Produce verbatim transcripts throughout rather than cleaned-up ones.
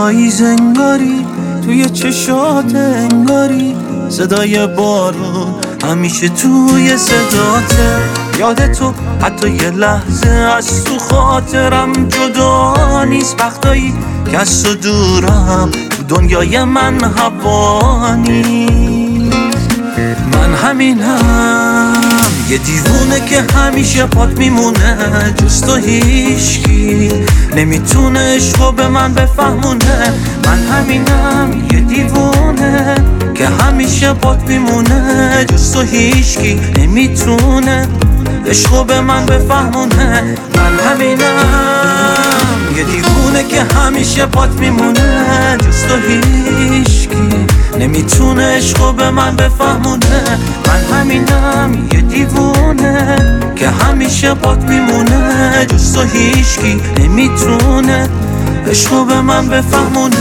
پاییز انگاری توی چشات انگاری، صدای بارون همیشه توی صداته. یاد تو حتی یه لحظه از تو خاطرم جدا نیست. وقتایی که از تو دورم تو دنیای من هوا نیست. من همینم، یه دیوونه که همیشه پات میمونه، جز تو هیچکی نمیتونه عشقو به من بفهمونه. من همینم، یه دیوونه که همیشه پات میمونه، جز تو هیچکی نمیتونه عشقو به من بفهمونه. من همینم، یه دیوونه که همیشه پات میمونه، جز تو هیچکی نمیتونه عشقو به من بفهمونه. من همینم، یه دیوونه که همیشه پات میمونه، جز تو هیچکی نمیتونه عشقو به من بفهمونه.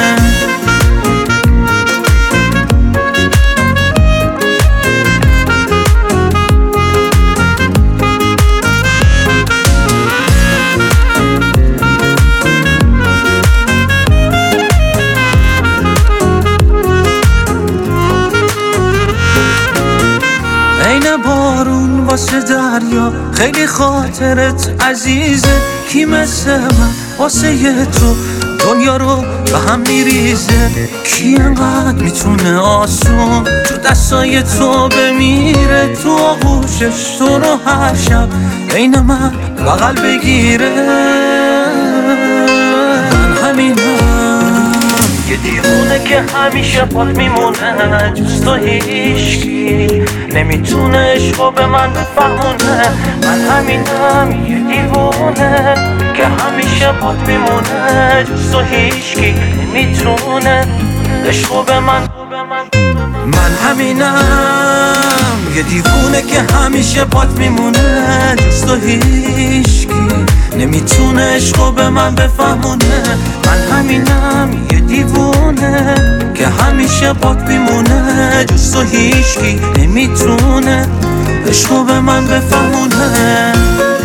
عین بارون واسه دریا خیلی خاطرت عزیزه. کی مثل من واسه تو دنیا رو به هم میریزه؟ کی انقدر میتونه آسون تو دستای تو بمیره؟ تو آغوشش تو رو هر شب عین من بغل بگیره. من همینم، یه دیوونه که همیشه پات میمونه، جز تو هیچکی نمیتونه عشقو به من بفهمونه. من همینم، یه دیوونه که همیشه پات میمونه، جز تو هیچکی نمیتونه عشقو به من. من همینم، یه دیوونه که همیشه پات میمونه، جز تو هیچکی نمیتونه عشقو به من بفهمونه. من همینم، یه دیوونه که همیشه پات میمونه، جز تو هیچکی نمیتونه عشقو به من بفهمونه.